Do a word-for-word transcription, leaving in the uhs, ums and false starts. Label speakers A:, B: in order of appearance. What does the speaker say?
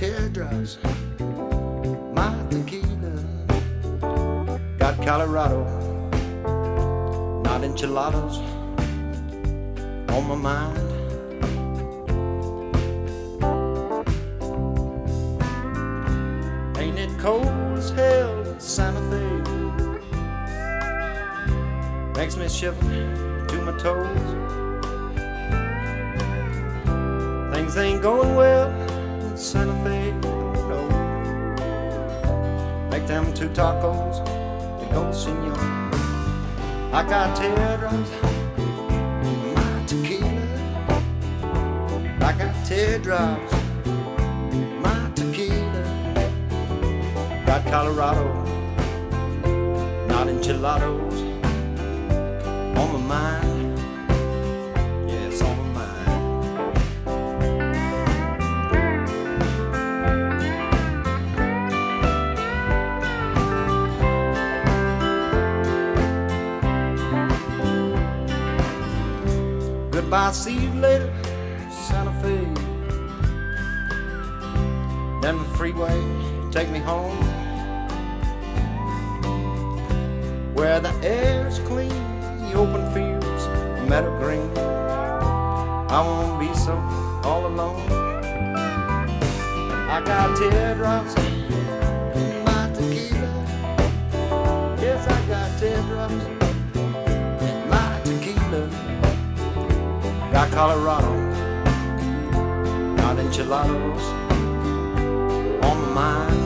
A: teardrops, my tequila. Got Colorado, not enchiladas on my mind. Ain't it cold as hell in Santa Fe? Makes me shiver to my toes. Things ain't going well in Santa Fe, no. Make them two tacos to go, senor. I got teardrops in my tequila. I got teardrops in my tequila. Got Colorado, not enchiladas on my mind. Yes, on my mind. Goodbye, see you later, Santa Fe. Then the freeway, take me home, where the air's clean, the open fields, the meadow green. I won't be so all alone. I got teardrops in my tequila. Yes, I got teardrops in my tequila. Got Colorado, not enchiladas on my mind.